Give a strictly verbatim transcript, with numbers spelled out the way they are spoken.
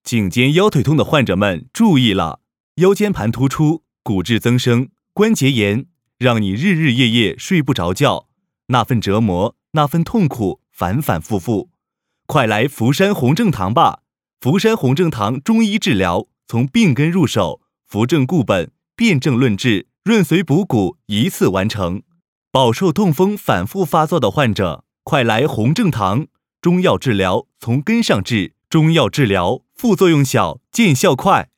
颈肩腰腿痛的患者们注意了，腰间盘突出、骨质增生、关节炎，让你日日夜夜睡不着觉，那份折磨，那份痛苦反反复复。快来福山红正堂吧！福山红正堂中医治疗，从病根入手，扶正固本，辨证论治，润髓补骨，一次完成。饱受痛风反复发作的患者，快来红正堂！中药治疗从根上治，中药治疗副作用小，见效快。